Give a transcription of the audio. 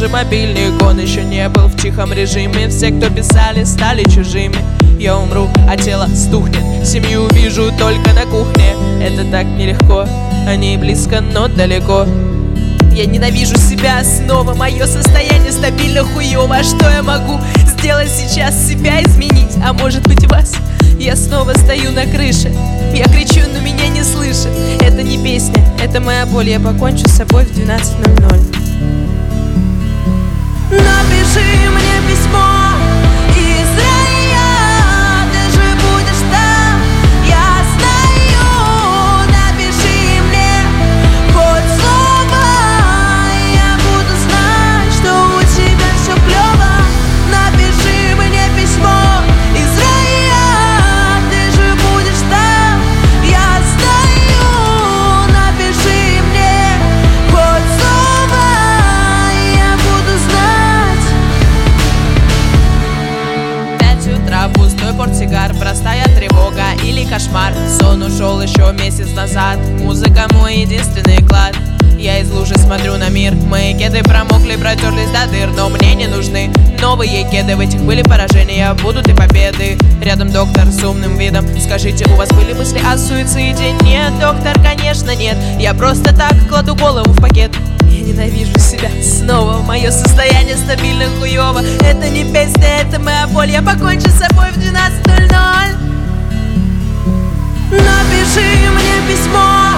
же мобильник, он еще не был в тихом режиме. Все, кто писали, стали чужими. Я умру, а тело стухнет. Семью вижу только на кухне. Это так нелегко, они близко, но далеко. Я ненавижу себя снова, мое состояние стабильно хуёво. А что я могу сделать сейчас? Себя изменить, а может быть вас? Я снова стою на крыше, я кричу, но меня не слышат. Это не песня, это моя боль. Я покончу с собой в 12:00. Напиши мне письмо из рая, ты же будешь там, я знаю. Напиши мне хоть слово, я буду знать, что у тебя все клево. Напиши мне письмо из рая, ты же будешь там, я знаю. Напиши мне хоть слово, я буду знать. 5 утра, пустой портсигар, простая тревога или кошмар. Сон ушел еще месяц назад, музыка мой единственный клад. Я из лужи смотрю на мир, мои кеды промокли, протерлись до дыр. Но мне не нужны новые кеды, в этих были поражения, будут и победы. Рядом доктор с умным видом: скажите, у вас были мысли о суициде? Нет, доктор, конечно нет, я просто так кладу голову в пакет. Я ненавижу себя снова, мое состояние стабильно хуёво. Это не песня, это моя боль. Я покончу с собой в 12:00. Напиши мне письмо